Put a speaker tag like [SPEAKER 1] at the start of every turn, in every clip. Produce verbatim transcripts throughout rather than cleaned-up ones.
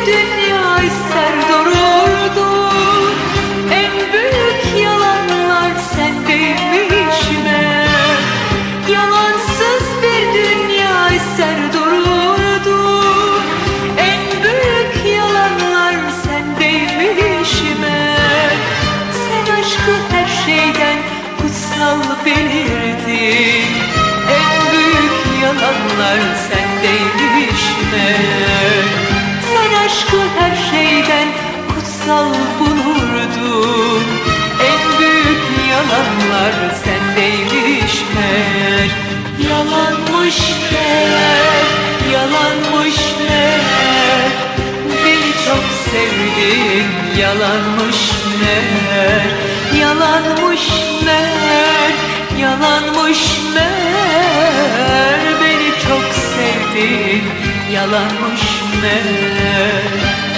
[SPEAKER 1] dünya ister dururdun. En büyük yalanlar sendeymiş meğer. Yalansız bir dünya ister dururdun. En büyük yalanlar sendeymiş meğer. Sen aşkı her şeyden kutsal bilirdin. En büyük yalanlar sendeymiş meğer. Sen aşkı her şeyden kutsal bulurdun. En büyük yalanlar sendeymiş meğer. Yalanmış meğer, yalanmış meğer. Beni çok sevdin, yalanmış meğer. Yalanmış meğer, yalanmış meğer. Beni çok sevdin, yalanmış meğer.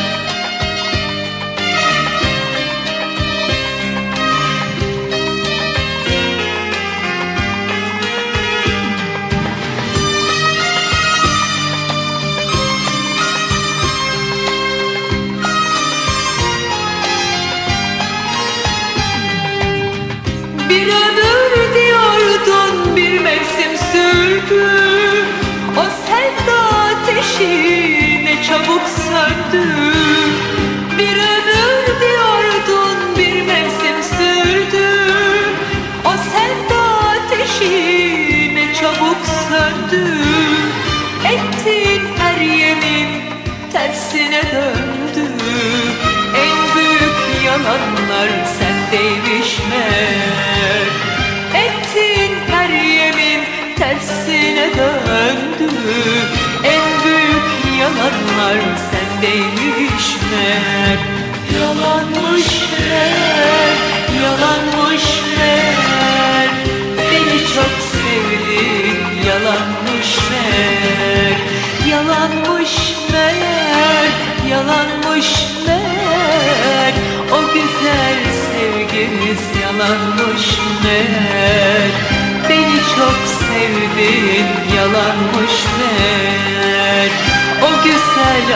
[SPEAKER 1] Bir ömür diyordun, bir mevsim sürdü. O sevda ateşi ne çabuk söndü. Bir ömür diyordun, bir mevsim sürdü. O sevda ateşi ne çabuk söndü. Ettiğin her yemin tersine döndü. En büyük yalanlar sendeymiş meğer. Ettiğin her yemin tersine döndü. En büyük yalanlar sendeymiş meğer. Yalanmış meğer, yalanmış meğer. Beni çok sevdin, yalanmış meğer. Yalanmış meğer, yalanmış meğer. O güzel sevgimiz yalanmış meğer. Beni çok sevdin, yalanmış meğer. O güzel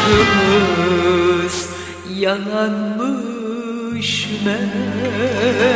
[SPEAKER 1] aşkımız yalanmış meğer.